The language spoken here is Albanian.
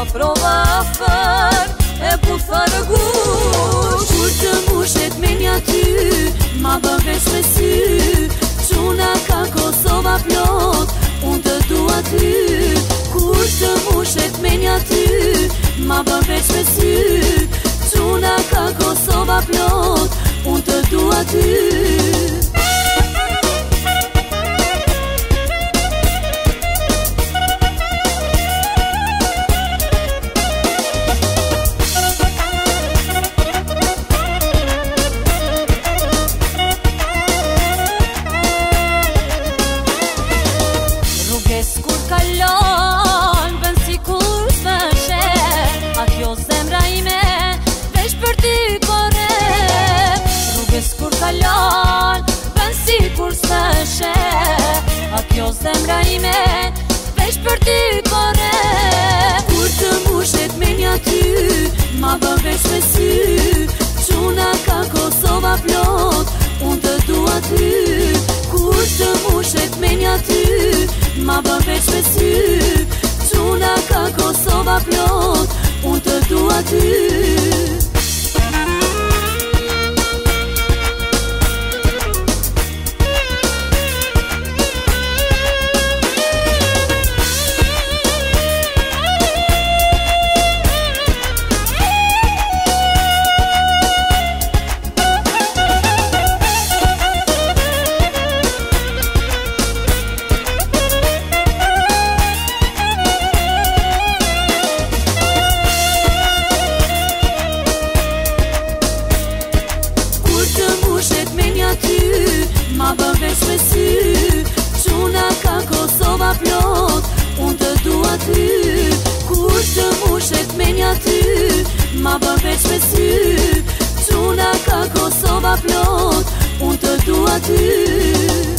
prova fër e but fără gust. Kur të mushet menja ty, ma bën veç me sy. Quna ka Kosova plot, unë të dua ty. Kur të mushet menja ty, ma bën veç me sy. Quna ka Kosova plot, unë të dua ty. Kur kalon, bën si kur së she, a kjo zemra ime, veç për ty korep. Rrugës kur kalon, bën si kur së she, a kjo zemra ime, veç për ty korep. Kur të mushet menja ty, ma bën veç me sy. Quna ka Kosova plot, unë të dua ty. Kur të mushet menja ty, ma bën veç me sy. Quna ka Kosova plot, unë të dua ty. Ma bën veç me sy. Quna ka Kosova plot, unë të dua ty. Kur të mushet menja ty, ma bën veç me sy. Quna ka Kosova plot, unë të dua ty.